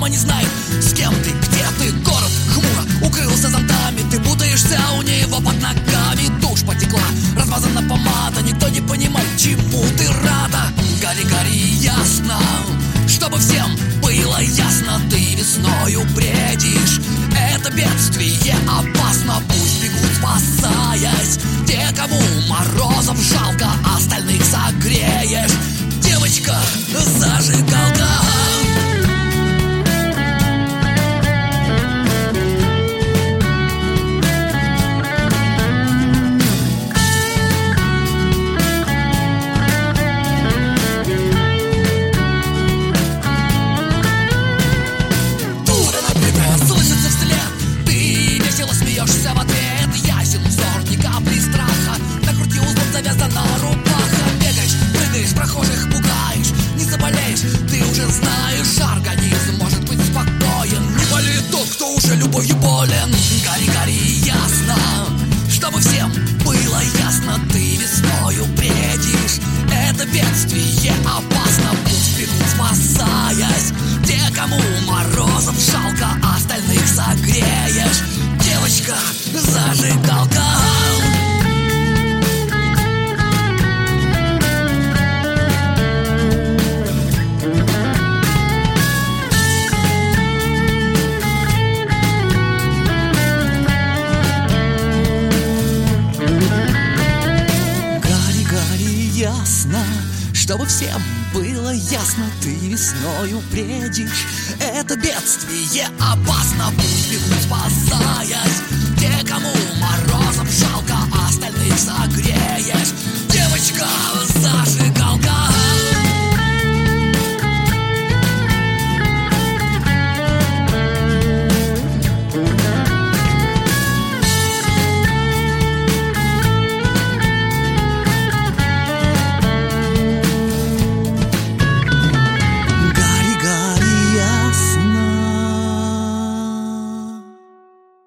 мама не знает, с кем ты, где ты. Город хмуро укрылся зонтами, ты путаешься у него под ногами. Тушь потекла, размазана помада, никто не понимает, чему ты рада. Гори, гори, ясно, чтобы всем было ясно, ты весною бредишь. Это бедствие опасно, пусть бегут, спасаясь те, кому морозов жалко, остальных согреешь. Девочка, зажигалка. Смеешься в ответ, ясен взор, ни капли страха. На груди узлом завязана рубаха. Бегаешь, прыгаешь, прохожих пугаешь. Не заболеешь, ты уже знаешь, организм может быть спокоен. Не болеет тот, кто уже любовью болен. Гори, гори, ясно, чтобы всем было ясно, ты весною бредишь. Это бедствие опасно, пусть бегут, спасаясь те, кому морозов жалко, остальных согреешь. Девочка, зажигалка. Гори, гори, ясно, чтобы всем было ясно, ты весною бредишь. Это бедствие опасно, пусть бегут, спасаясь те, кому морозом жалко, остальных согреешь. Девочка,